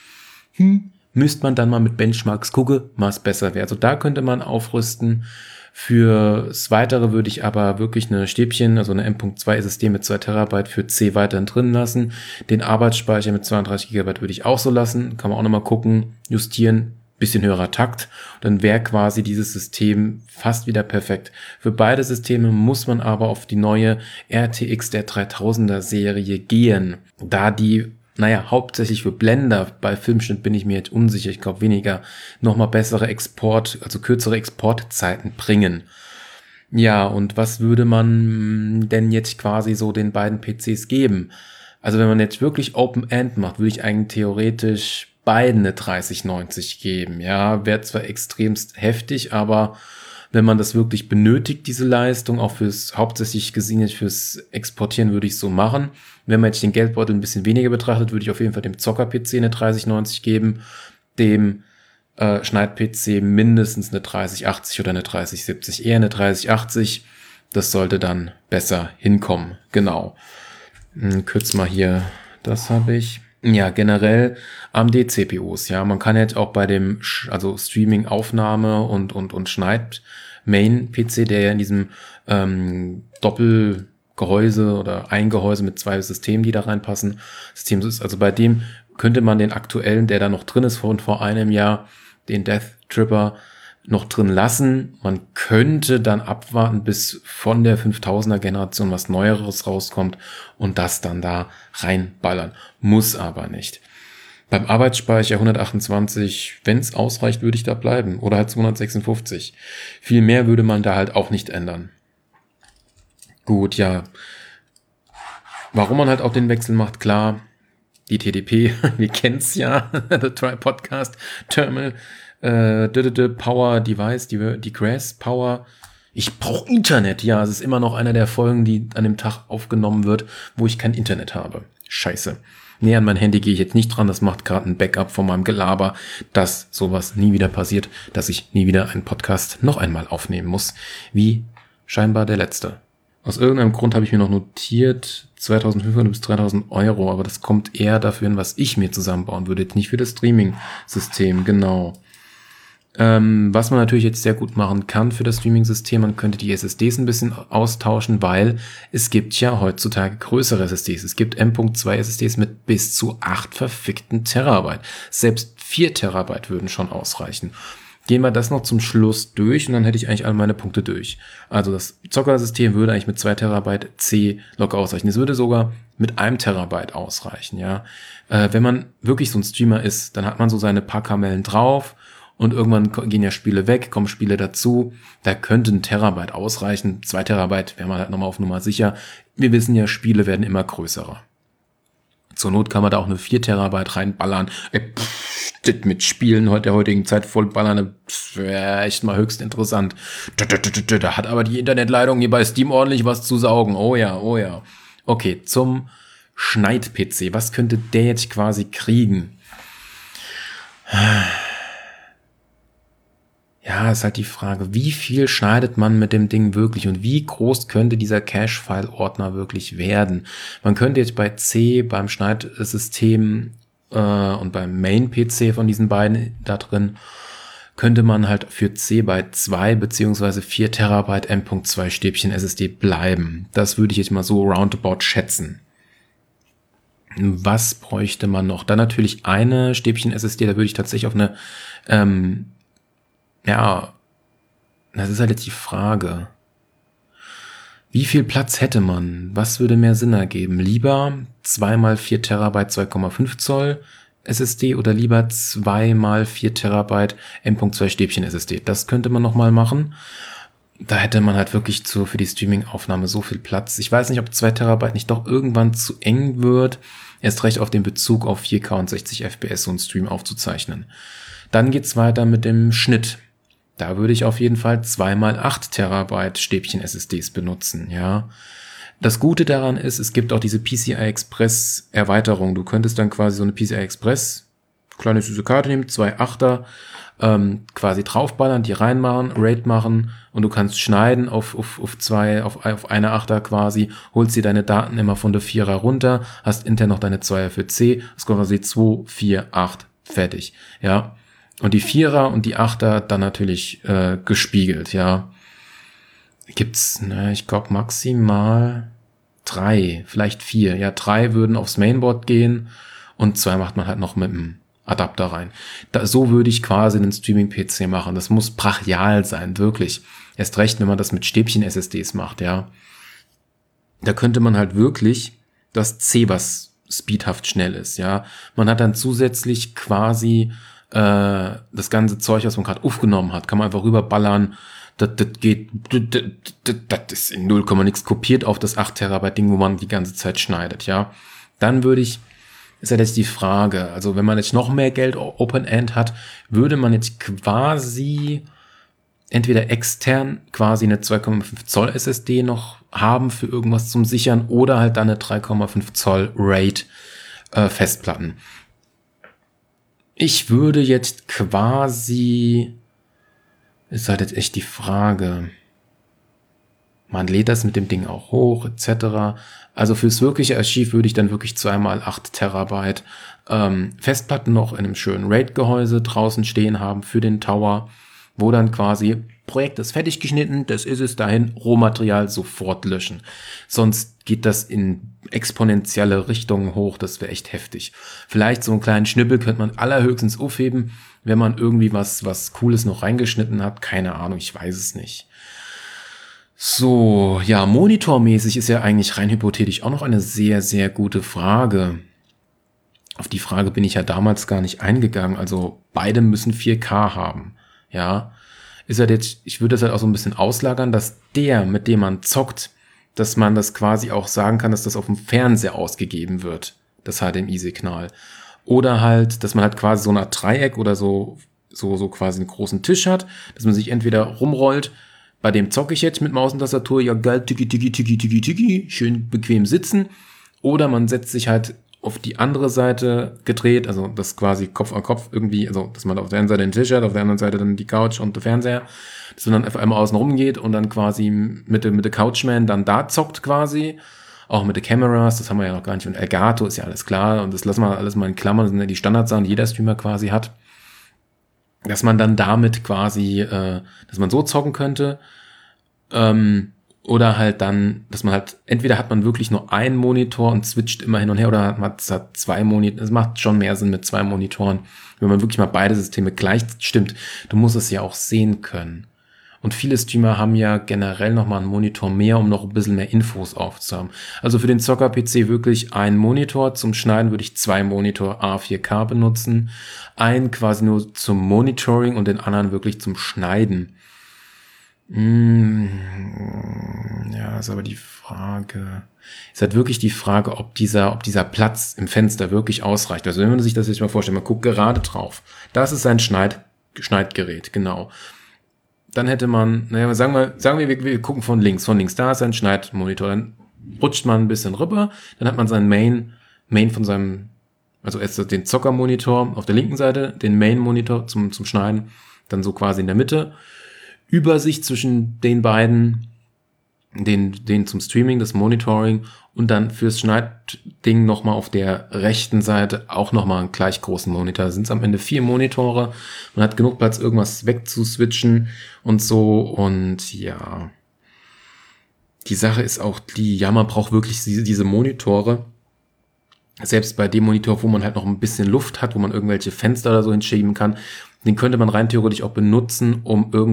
Müsste man dann mal mit Benchmarks gucken, was besser wäre. Also da könnte man aufrüsten. Fürs Weitere würde ich aber wirklich eine Stäbchen, also eine M.2 SSD mit 2 TB für C weiterhin drin lassen. Den Arbeitsspeicher mit 32 GB würde ich auch so lassen. Kann man auch nochmal gucken, justieren, bisschen höherer Takt. Dann wäre quasi dieses System fast wieder perfekt. Für beide Systeme muss man aber auf die neue RTX der 3000er Serie gehen, da die hauptsächlich für Blender, bei Filmschnitt bin ich mir jetzt unsicher, ich glaube weniger, nochmal bessere kürzere Exportzeiten bringen. Ja, und was würde man denn jetzt quasi so den beiden PCs geben? Also wenn man jetzt wirklich Open-End macht, würde ich eigentlich theoretisch beiden eine 3090 geben. Ja, wäre zwar extremst heftig, aber wenn man das wirklich benötigt, diese Leistung, auch hauptsächlich gesehen fürs Exportieren, würde ich so machen. Wenn man jetzt den Geldbeutel ein bisschen weniger betrachtet, würde ich auf jeden Fall dem Zocker-PC eine 3090 geben, dem Schneid-PC mindestens eine 3080 oder eine 3070, eher eine 3080. Das sollte dann besser hinkommen. Genau. Kürz mal hier, das habe ich. Ja, generell AMD-CPUs, ja, man kann jetzt auch bei dem Streaming-Aufnahme und Schneid-Main-PC, der ja in diesem Doppelgehäuse oder ein Gehäuse mit 2 Systemen, die da reinpassen, System ist, also bei dem könnte man den aktuellen, der da noch drin ist von vor einem Jahr, den Death Tripper, noch drin lassen. Man könnte dann abwarten, bis von der 5000er Generation was Neueres rauskommt und das dann da reinballern. Muss aber nicht. Beim Arbeitsspeicher 128, wenn es ausreicht, würde ich da bleiben. Oder halt 256. Viel mehr würde man da halt auch nicht ändern. Gut, ja. Warum man halt auch den Wechsel macht, klar. Die TDP, wir kennen's ja, The Podcast Terminal, Power Device, die Grass Power. Ich brauche Internet, ja, es ist immer noch einer der Folgen, die an dem Tag aufgenommen wird, wo ich kein Internet habe. Scheiße. Nee, an mein Handy gehe ich jetzt nicht dran, das macht gerade ein Backup von meinem Gelaber, dass sowas nie wieder passiert, dass ich nie wieder einen Podcast noch einmal aufnehmen muss, wie scheinbar der letzte. Aus irgendeinem Grund habe ich mir noch notiert, 2.500 bis 3.000 Euro, aber das kommt eher dafür hin, was ich mir zusammenbauen würde, nicht für das Streaming-System, genau. Was man natürlich jetzt sehr gut machen kann für das Streaming-System, man könnte die SSDs ein bisschen austauschen, weil es gibt ja heutzutage größere SSDs. Es gibt M.2 SSDs mit bis zu 8 verfickten Terabyte. Selbst 4 Terabyte würden schon ausreichen. Gehen wir das noch zum Schluss durch und dann hätte ich eigentlich alle meine Punkte durch. Also das Zockersystem würde eigentlich mit 2 Terabyte C locker ausreichen. Es würde sogar mit 1 Terabyte ausreichen, ja. Wenn man wirklich so ein Streamer ist, dann hat man so seine paar Kamellen drauf und irgendwann gehen ja Spiele weg, kommen Spiele dazu. Da könnte 1 Terabyte ausreichen. 2 Terabyte wäre man halt nochmal auf Nummer sicher. Wir wissen ja, Spiele werden immer größerer. Zur Not kann man da auch eine 4 Terabyte reinballern. Das mit Spielen der heutigen Zeit vollballern, das wäre echt mal höchst interessant. Da hat aber die Internetleitung hier bei Steam ordentlich was zu saugen. Oh ja, oh ja. Okay, zum Schneid-PC. Was könnte der jetzt quasi kriegen? Ja, ist halt die Frage, wie viel schneidet man mit dem Ding wirklich und wie groß könnte dieser Cache-File-Ordner wirklich werden? Man könnte jetzt bei C, beim Schneidsystem und beim Main-PC von diesen beiden da drin, könnte man halt für C bei 2 beziehungsweise 4 Terabyte M.2 Stäbchen SSD bleiben. Das würde ich jetzt mal so roundabout schätzen. Was bräuchte man noch? Dann natürlich eine Stäbchen SSD, da würde ich tatsächlich auf eine Das ist halt jetzt die Frage. Wie viel Platz hätte man? Was würde mehr Sinn ergeben? Lieber 2x4 Terabyte 2,5 Zoll SSD oder lieber 2x4 Terabyte M.2 Stäbchen SSD? Das könnte man nochmal machen. Da hätte man halt wirklich für die Streaming-Aufnahme so viel Platz. Ich weiß nicht, ob 2 Terabyte nicht doch irgendwann zu eng wird. Erst recht auf den Bezug auf 4K und 60 FPS so einen Stream aufzuzeichnen. Dann geht's weiter mit dem Schnitt. Da würde ich auf jeden Fall 2x8 Terabyte Stäbchen SSDs benutzen, ja. Das Gute daran ist, es gibt auch diese PCI Express Erweiterung. Du könntest dann quasi so eine PCI Express kleine süße Karte nehmen, 2 Achter, quasi draufballern, die reinmachen, RAID machen und du kannst schneiden auf eine Achter quasi, holst dir deine Daten immer von der 4er runter, hast intern noch deine 2er für C, das kommt quasi 2, 4, 8, fertig, ja. Und die 4er und die 8er dann natürlich gespiegelt, ja. Gibt's, ich glaube maximal 3, vielleicht 4. Ja, 3 würden aufs Mainboard gehen und 2 macht man halt noch mit dem Adapter rein. So würde ich quasi einen Streaming-PC machen. Das muss brachial sein, wirklich. Erst recht, wenn man das mit Stäbchen-SSDs macht, ja. Da könnte man halt wirklich das C, was speedhaft schnell ist, ja. Man hat dann zusätzlich quasi das ganze Zeug, was man gerade aufgenommen hat, kann man einfach rüberballern. Das ist in 0, nix kopiert auf das 8 Terabyte Ding, wo man die ganze Zeit schneidet, ja. Dann ist ja jetzt die Frage, also wenn man jetzt noch mehr Geld Open End hat, würde man jetzt quasi entweder extern quasi eine 2,5 Zoll SSD noch haben für irgendwas zum Sichern oder halt dann eine 3,5 Zoll RAID Festplatten. Ich würde jetzt quasi, ist halt jetzt echt die Frage, man lädt das mit dem Ding auch hoch, etc. Also fürs wirkliche Archiv würde ich dann wirklich 2x8 Terabyte Festplatten noch in einem schönen RAID-Gehäuse draußen stehen haben für den Tower, wo dann quasi Projekt ist fertig geschnitten, das ist es dahin, Rohmaterial sofort löschen. Sonst geht das in exponentielle Richtungen hoch, das wäre echt heftig. Vielleicht so einen kleinen Schnippel könnte man allerhöchstens aufheben, wenn man irgendwie was Cooles noch reingeschnitten hat. Keine Ahnung, ich weiß es nicht. So, ja, monitormäßig ist ja eigentlich rein hypothetisch auch noch eine sehr, sehr gute Frage. Auf die Frage bin ich ja damals gar nicht eingegangen. Also beide müssen 4K haben, ja. Ist halt jetzt, ich würde das halt auch so ein bisschen auslagern, dass mit dem man zockt, dass man das quasi auch sagen kann, dass das auf dem Fernseher ausgegeben wird, das HDMI-Signal. Oder halt, dass man halt quasi so eine Art Dreieck oder so quasi einen großen Tisch hat, dass man sich entweder rumrollt, bei dem zocke ich jetzt mit Maus und Tastatur, ja geil, tiki, schön bequem sitzen. Oder man setzt sich halt auf die andere Seite gedreht, also das quasi Kopf an Kopf irgendwie, also dass man auf der einen Seite den Tisch hat, auf der anderen Seite dann die Couch und der Fernseher, dass man dann einfach einmal außen rum geht und dann quasi mit der Couchman dann da zockt quasi, auch mit den Cameras, das haben wir ja noch gar nicht, und Elgato ist ja alles klar und das lassen wir alles mal in Klammern, das sind ja die Standardsachen, die jeder Streamer quasi hat, dass man dann damit quasi, dass man so zocken könnte, oder halt dann, dass man halt, entweder hat man wirklich nur einen Monitor und switcht immer hin und her, oder man hat 2 Monitoren. Es macht schon mehr Sinn mit 2 Monitoren, wenn man wirklich mal beide Systeme gleich stimmt. Du musst es ja auch sehen können. Und viele Streamer haben ja generell nochmal einen Monitor mehr, um noch ein bisschen mehr Infos aufzuhaben. Also für den Zocker-PC wirklich ein Monitor. Zum Schneiden würde ich 2 Monitor A4K benutzen. Einen quasi nur zum Monitoring und den anderen wirklich zum Schneiden. Ja, ist aber die Frage. Ist halt wirklich die Frage, ob dieser Platz im Fenster wirklich ausreicht. Also wenn man sich das jetzt mal vorstellt, man guckt gerade drauf. Das ist ein Schneidgerät, genau. Dann hätte man, sagen wir, wir gucken von links. Da ist ein Schneidmonitor. Dann rutscht man ein bisschen rüber. Dann hat man seinen Main von seinem, also erst den Zockermonitor auf der linken Seite, den Main-Monitor zum Schneiden, dann so quasi in der Mitte. Übersicht zwischen den beiden, den zum Streaming, das Monitoring und dann fürs Schneidding nochmal auf der rechten Seite auch nochmal einen gleich großen Monitor. Da sind es am Ende 4 Monitore. Man hat genug Platz, irgendwas wegzuswitchen und so. Und ja, die Sache ist auch man braucht wirklich diese Monitore. Selbst bei dem Monitor, wo man halt noch ein bisschen Luft hat, wo man irgendwelche Fenster oder so hinschieben kann, den könnte man rein theoretisch auch benutzen, um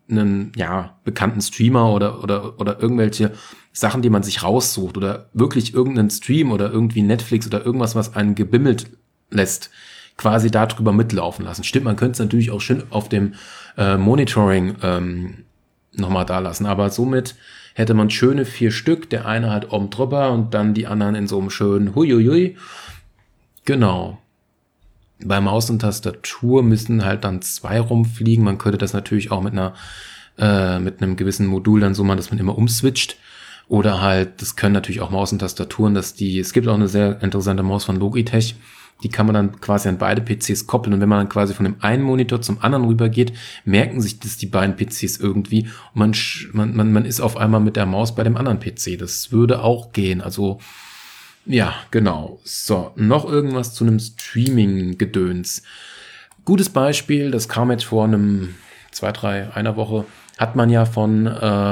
einen bekannten Streamer oder irgendwelche Sachen, die man sich raussucht oder wirklich irgendeinen Stream oder irgendwie Netflix oder irgendwas, was einen gebimmelt lässt, quasi darüber mitlaufen lassen. Stimmt, man könnte es natürlich auch schön auf dem Monitoring nochmal da lassen, aber somit hätte man schöne 4 Stück, der eine halt oben drüber und dann die anderen in so einem schönen Huiuiui. Genau. Bei Maus und Tastatur müssen halt dann 2 rumfliegen. Man könnte das natürlich auch mit einem gewissen Modul dann so machen, dass man immer umswitcht. Oder halt, das können natürlich auch Maus und Tastaturen, es gibt auch eine sehr interessante Maus von Logitech, die kann man dann quasi an beide PCs koppeln. Und wenn man dann quasi von dem einen Monitor zum anderen rübergeht, merken sich das die beiden PCs irgendwie und man ist auf einmal mit der Maus bei dem anderen PC. Das würde auch gehen. Also ja, genau. So, noch irgendwas zu einem Streaming-Gedöns. Gutes Beispiel, das kam jetzt vor einer Woche, hat man ja von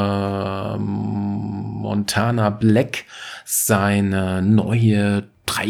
Montana Black seine neue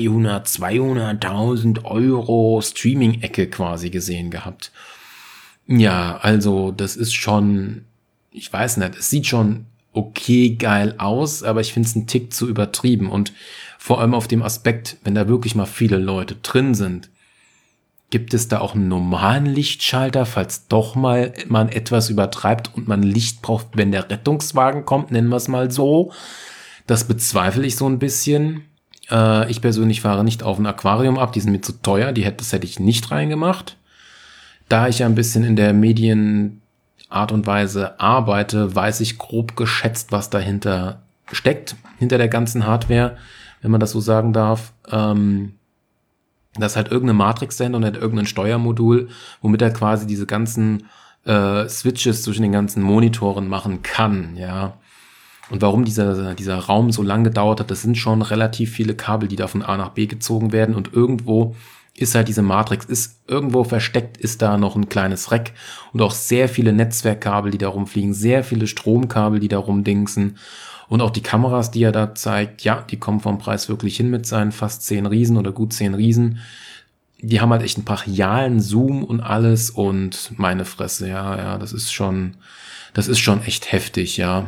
200.000 Euro Streaming-Ecke quasi gesehen gehabt. Ja, also das ist schon, ich weiß nicht, es sieht schon okay geil aus, aber ich finde es einen Tick zu übertrieben und vor allem auf dem Aspekt, wenn da wirklich mal viele Leute drin sind, gibt es da auch einen normalen Lichtschalter, falls doch mal man etwas übertreibt und man Licht braucht, wenn der Rettungswagen kommt, nennen wir es mal so. Das bezweifle ich so ein bisschen. Ich persönlich fahre nicht auf ein Aquarium ab, die sind mir zu teuer, das hätte ich nicht reingemacht. Da ich ja ein bisschen in der Medienart und Weise arbeite, weiß ich grob geschätzt, was dahinter steckt, hinter der ganzen Hardware, wenn man das so sagen darf. Das ist halt irgendeine Matrix-Sender und hat irgendein Steuermodul, womit er quasi diese ganzen Switches zwischen den ganzen Monitoren machen kann, ja. Und warum dieser Raum so lang gedauert hat, das sind schon relativ viele Kabel, die da von A nach B gezogen werden und irgendwo ist halt diese Matrix, ist irgendwo versteckt, ist da noch ein kleines Rack und auch sehr viele Netzwerkkabel, die da rumfliegen, sehr viele Stromkabel, die da rumdingsen und auch die Kameras, die er da zeigt, ja, die kommen vom Preis wirklich hin mit seinen fast 10 Riesen oder gut 10 Riesen. Die haben halt echt einen brachialen Zoom und alles und meine Fresse, ja, das ist schon echt heftig, ja.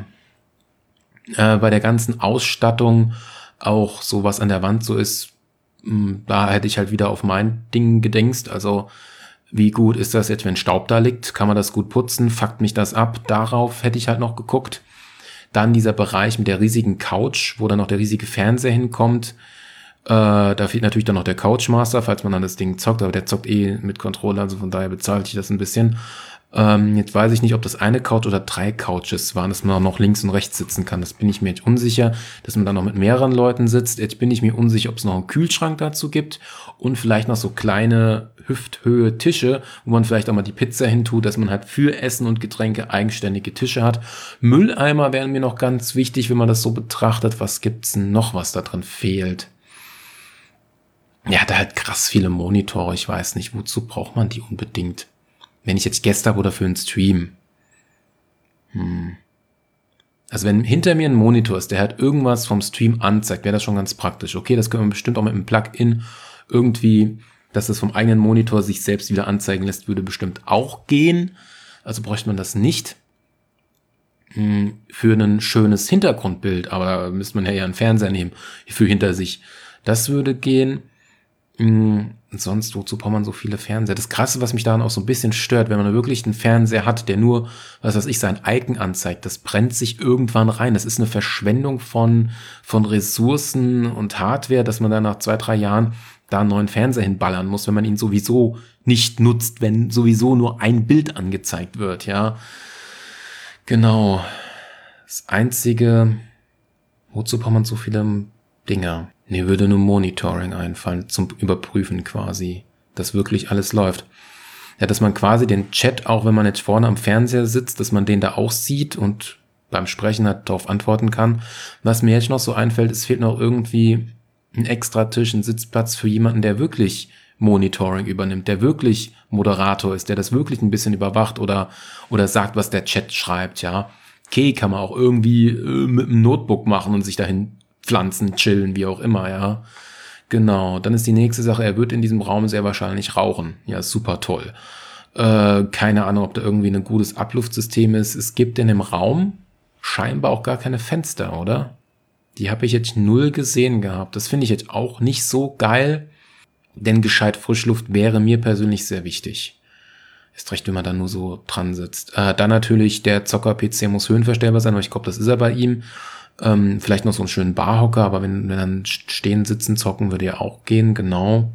Bei der ganzen Ausstattung auch so, was an der Wand so ist, da hätte ich halt wieder auf mein Ding gedingst. Also wie gut ist das jetzt, wenn Staub da liegt? Kann man das gut putzen? Fuckt mich das ab? Darauf hätte ich halt noch geguckt. Dann dieser Bereich mit der riesigen Couch, wo dann noch der riesige Fernseher hinkommt. Da fehlt natürlich dann noch der Couchmaster, falls man dann das Ding zockt, aber der zockt mit Controller, also von daher bezahle ich das ein bisschen. Jetzt weiß ich nicht, ob das eine Couch oder 3 Couches waren, dass man auch noch links und rechts sitzen kann. Das bin ich mir jetzt unsicher, dass man dann noch mit mehreren Leuten sitzt. Jetzt bin ich mir unsicher, ob es noch einen Kühlschrank dazu gibt und vielleicht noch so kleine Hüfthöhe Tische, wo man vielleicht auch mal die Pizza hintut, dass man halt für Essen und Getränke eigenständige Tische hat. Mülleimer wären mir noch ganz wichtig, wenn man das so betrachtet. Was gibt's denn noch, was da drin fehlt? Ja, da halt krass viele Monitore. Ich weiß nicht, wozu braucht man die unbedingt? Wenn ich jetzt Gäste habe oder für einen Stream. Also wenn hinter mir ein Monitor ist, der halt irgendwas vom Stream anzeigt, wäre das schon ganz praktisch. Okay, das können wir bestimmt auch mit einem Plugin irgendwie, dass das vom eigenen Monitor sich selbst wieder anzeigen lässt, würde bestimmt auch gehen. Also bräuchte man das nicht für ein schönes Hintergrundbild. Aber da müsste man ja eher einen Fernseher nehmen für hinter sich. Das würde gehen. Sonst, wozu braucht man so viele Fernseher? Das Krasse, was mich daran auch so ein bisschen stört, wenn man wirklich einen Fernseher hat, der nur, sein Icon anzeigt, das brennt sich irgendwann rein. Das ist eine Verschwendung von Ressourcen und Hardware, dass man dann nach 2-3 Jahren da einen neuen Fernseher hinballern muss, wenn man ihn sowieso nicht nutzt, wenn sowieso nur ein Bild angezeigt wird, ja. Genau. Das Einzige, wozu braucht man so viele Dinger? Mir würde nur Monitoring einfallen, zum Überprüfen quasi, dass wirklich alles läuft. Ja, dass man quasi den Chat, auch wenn man jetzt vorne am Fernseher sitzt, dass man den da auch sieht und beim Sprechen halt darauf antworten kann. Was mir jetzt noch so einfällt, es fehlt noch irgendwie ein extra Tisch, ein Sitzplatz für jemanden, der wirklich Monitoring übernimmt, der wirklich Moderator ist, der das wirklich ein bisschen überwacht oder sagt, was der Chat schreibt, ja. Okay, kann man auch irgendwie mit einem Notebook machen und sich dahin pflanzen, chillen, wie auch immer, ja. Genau, dann ist die nächste Sache, er wird in diesem Raum sehr wahrscheinlich rauchen. Ja, super toll. Keine Ahnung, ob da irgendwie ein gutes Abluftsystem ist. Es gibt in dem Raum scheinbar auch gar keine Fenster, oder? Die habe ich jetzt null gesehen gehabt. Das finde ich jetzt auch nicht so geil, denn gescheit Frischluft wäre mir persönlich sehr wichtig. Ist recht, wenn man da nur so dran sitzt. Dann natürlich, der Zocker-PC muss höhenverstellbar sein, aber ich glaube, das ist er bei ihm. Vielleicht noch so einen schönen Barhocker, aber wenn dann stehen, sitzen, zocken, würde ja auch gehen, genau.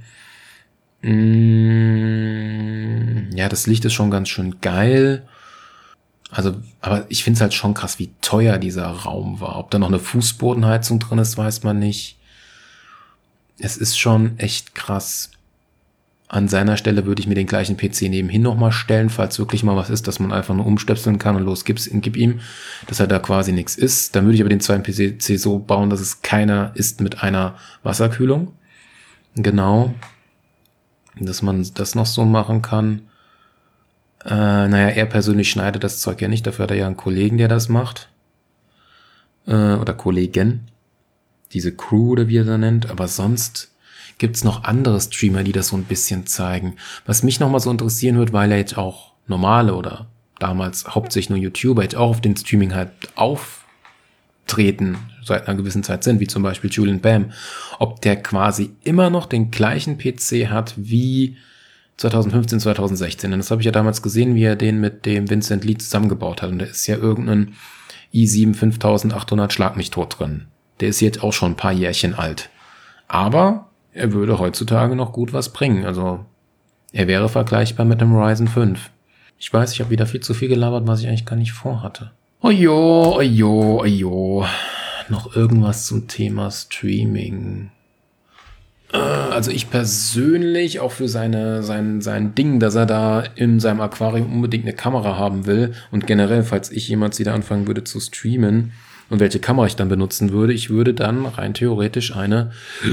Ja, das Licht ist schon ganz schön geil. Also, aber ich finde es halt schon krass, wie teuer dieser Raum war. Ob da noch eine Fußbodenheizung drin ist, weiß man nicht. Es ist schon echt krass. An seiner Stelle würde ich mir den gleichen PC nebenhin nochmal stellen, falls wirklich mal was ist, dass man einfach nur umstöpseln kann und los, gib ihm, dass er da quasi nichts ist. Dann würde ich aber den zweiten PC so bauen, dass es keiner ist mit einer Wasserkühlung. Genau. Dass man das noch so machen kann. Naja, er persönlich schneidet das Zeug ja nicht, dafür hat er ja einen Kollegen, der das macht. Oder Kollegen. Diese Crew, oder wie er da nennt. Aber sonst gibt's noch andere Streamer, die das so ein bisschen zeigen. Was mich nochmal so interessieren wird, weil er jetzt auch normale oder damals hauptsächlich nur YouTuber jetzt auch auf den Streaming halt auftreten seit einer gewissen Zeit sind, wie zum Beispiel Julian Bam, ob der quasi immer noch den gleichen PC hat wie 2015, 2016. Und das habe ich ja damals gesehen, wie er den mit dem Vincent Lee zusammengebaut hat. Und da ist ja irgendein i7 5800 Schlag mich tot drin. Der ist jetzt auch schon ein paar Jährchen alt. Aber er würde heutzutage noch gut was bringen. Also er wäre vergleichbar mit dem Ryzen 5. Ich weiß, ich habe wieder viel zu viel gelabert, was ich eigentlich gar nicht vorhatte. Ojo. Noch irgendwas zum Thema Streaming. Also ich persönlich, auch für sein Ding, dass er da in seinem Aquarium unbedingt eine Kamera haben will und generell, falls ich jemals wieder anfangen würde zu streamen und welche Kamera ich dann benutzen würde, ich würde dann rein theoretisch eine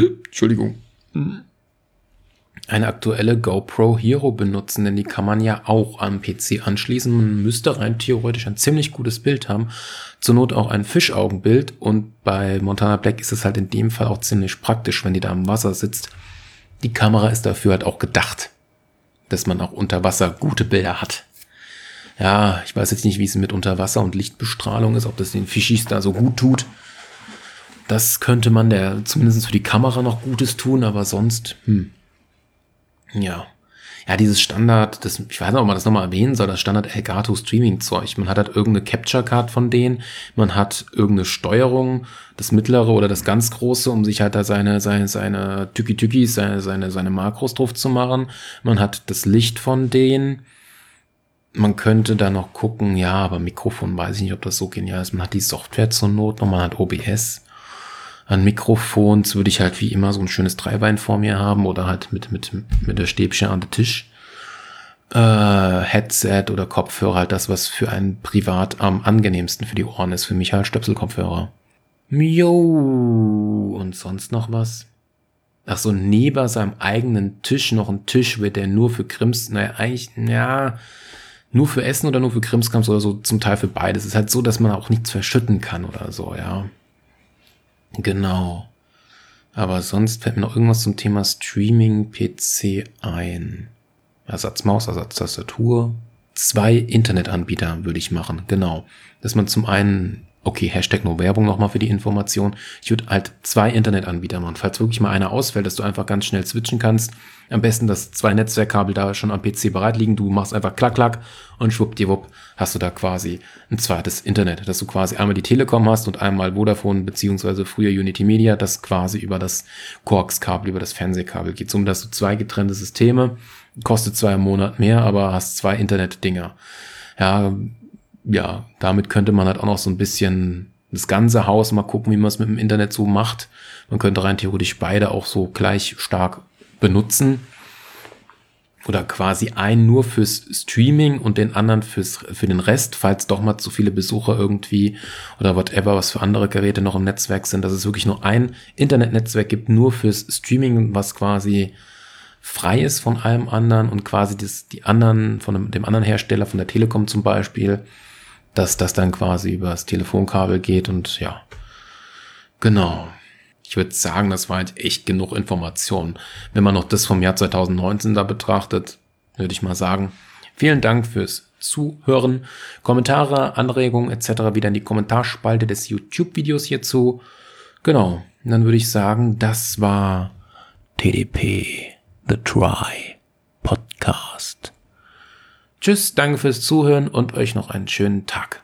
aktuelle GoPro Hero benutzen, denn die kann man ja auch am PC anschließen. Man müsste rein theoretisch ein ziemlich gutes Bild haben, zur Not auch ein Fischaugenbild, und bei Montana Black ist es halt in dem Fall auch ziemlich praktisch, wenn die da im Wasser sitzt. Die Kamera ist dafür halt auch gedacht, dass man auch unter Wasser gute Bilder hat. Ja, ich weiß jetzt nicht, wie es mit Unterwasser und Lichtbestrahlung ist, ob das den Fischis da so gut tut. Das könnte man der zumindest für die Kamera noch Gutes tun, aber sonst, Ja, dieses Standard, ich weiß nicht, ob man das nochmal erwähnen soll, das Standard Elgato Streaming-Zeug. Man hat halt irgendeine Capture-Card von denen, man hat irgendeine Steuerung, das mittlere oder das ganz große, um sich halt da seine Tüki-Tükis, seine Makros drauf zu machen. Man hat das Licht von denen. Man könnte da noch gucken, ja, aber Mikrofon weiß ich nicht, ob das so genial ist. Man hat die Software zur Not noch, man hat OBS. An Mikrofons würde ich halt wie immer so ein schönes Dreibein vor mir haben oder halt mit der Stäbchen an den Tisch. Headset oder Kopfhörer, halt das, was für einen privat am angenehmsten für die Ohren ist. Für mich halt Stöpselkopfhörer. Und sonst noch was? Ach so, neben seinem eigenen Tisch noch ein Tisch, wird der nur für nur für Essen oder nur für Krimskrams oder so, zum Teil für beides. Es ist halt so, dass man auch nichts verschütten kann oder so, ja. Genau. Aber sonst fällt mir noch irgendwas zum Thema Streaming-PC ein. Ersatzmaus, Ersatztastatur. 2 Internetanbieter würde ich machen, genau. Dass man zum einen, okay, Hashtag no Werbung nochmal für die Information. Ich würde halt 2 Internetanbieter machen. Falls wirklich mal einer ausfällt, dass du einfach ganz schnell switchen kannst. Am besten, dass 2 Netzwerkkabel da schon am PC bereit liegen. Du machst einfach klack, klack und schwuppdiwupp hast du da quasi ein zweites Internet. Dass du quasi einmal die Telekom hast und einmal Vodafone beziehungsweise früher Unity Media, das quasi über das Coax-Kabel, über das Fernsehkabel geht. Somit hast du 2 getrennte Systeme. Kostet zwar im Monat mehr, aber hast 2 Internet-Dinger. Ja, damit könnte man halt auch noch so ein bisschen das ganze Haus mal gucken, wie man es mit dem Internet so macht. Man könnte rein theoretisch beide auch so gleich stark benutzen. Oder quasi einen nur fürs Streaming und den anderen für den Rest, falls doch mal zu viele Besucher irgendwie oder whatever, was für andere Geräte noch im Netzwerk sind, dass es wirklich nur ein Internetnetzwerk gibt, nur fürs Streaming, was quasi frei ist von allem anderen und quasi die anderen, von dem anderen Hersteller, von der Telekom zum Beispiel, dass das dann quasi über das Telefonkabel geht und ja, genau. Ich würde sagen, das war halt echt genug Information. Wenn man noch das vom Jahr 2019 da betrachtet, würde ich mal sagen, Vielen Dank fürs Zuhören. Kommentare, Anregungen etc. wieder in die Kommentarspalte des YouTube-Videos hierzu. Genau, und dann würde ich sagen, das war TDP, The Try Podcast. Tschüss, danke fürs Zuhören und euch noch einen schönen Tag.